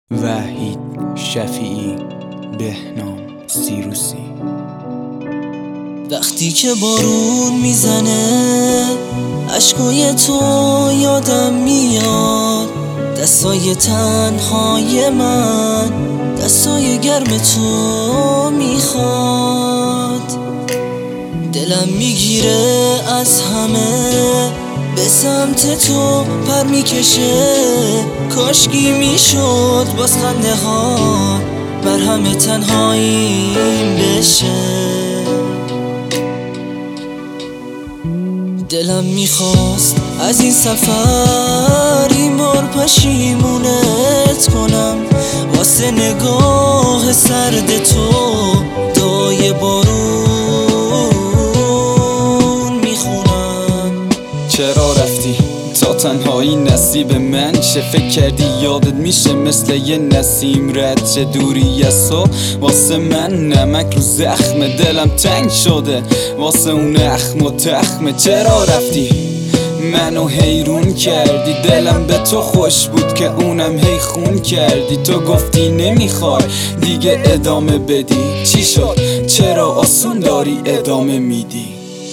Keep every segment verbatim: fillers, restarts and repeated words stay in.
وحید شفیعی، بهنام سیروسی. وقتی که بارون میزنه اشکای تو یادم میاد، دستای تنهای من دستای گرم تو میخواد. دلم میگیره از همه به سمت تو پر میکشه، کاشکی میشد باز خنده ها بر همه تنهاییم بشه. دلم میخواست از این سفر این بار پشیمونت کنم، واسه نگاه سرد تو دعای بارون میخونم. چرا رفتی تا تنهایی نصیب من شه؟ فکر کردی یادت میشه مثل یه نسیم رد چه دوری از تو واسه من نمک رو زخم دلم تنگ شده واسه اون اخم و تخمه. چرا رفتی منو حیرون کردی؟ دلم به تو خوش بود که اونم هی خون کردی. تو گفتی نمیخوای دیگه ادامه بدی، چی شد؟ چرا آسون داری ادامه میدی؟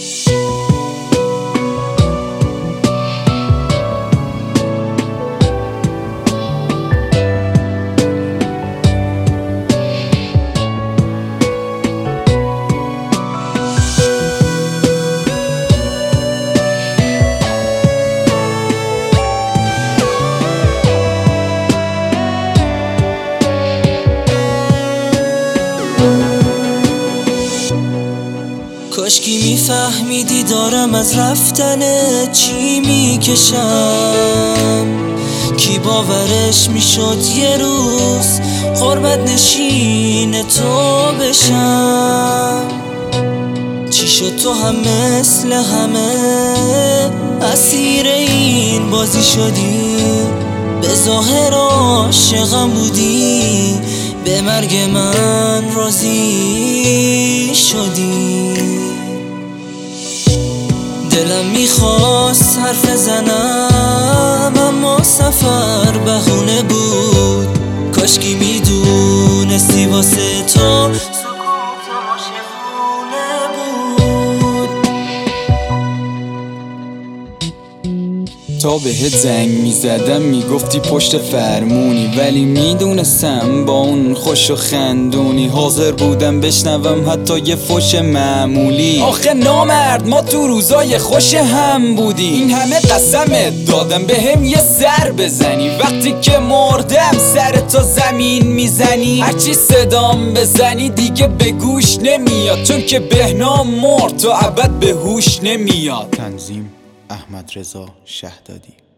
کاشکی میفهمیدی دارم از رفتنت چی میکشم، کی باورش میشد یه روز غربت نشین تو بشم. چی شد تو هم مثل همه اسیر این بازی شدی؟ به ظاهر عاشقم بودی، به مرگ من راضی شدی. دلم میخواست حرف بزنم اما سفر بهونه بود، کاشکی میدونستی واسه تو سکوتم عاشقونه بود. تا بهت زنگ میزدم میگفتی پشت فرمونی، ولی میدونستم با اون خوش و خندونی. حاضر بودم بشنوم حتی یه فوش معمولی. آخه نامرد ما تو روزای خوش هم بودی، این همه قسمت دادم به هم یه سر بزنی. وقتی که مردم سر تا زمین میزنی، هرچی صدام بزنی دیگه به گوش نمیاد، چون که بهنام مرد تا ابد به هوش نمیاد. تنظیم احمد رضا شهدادی.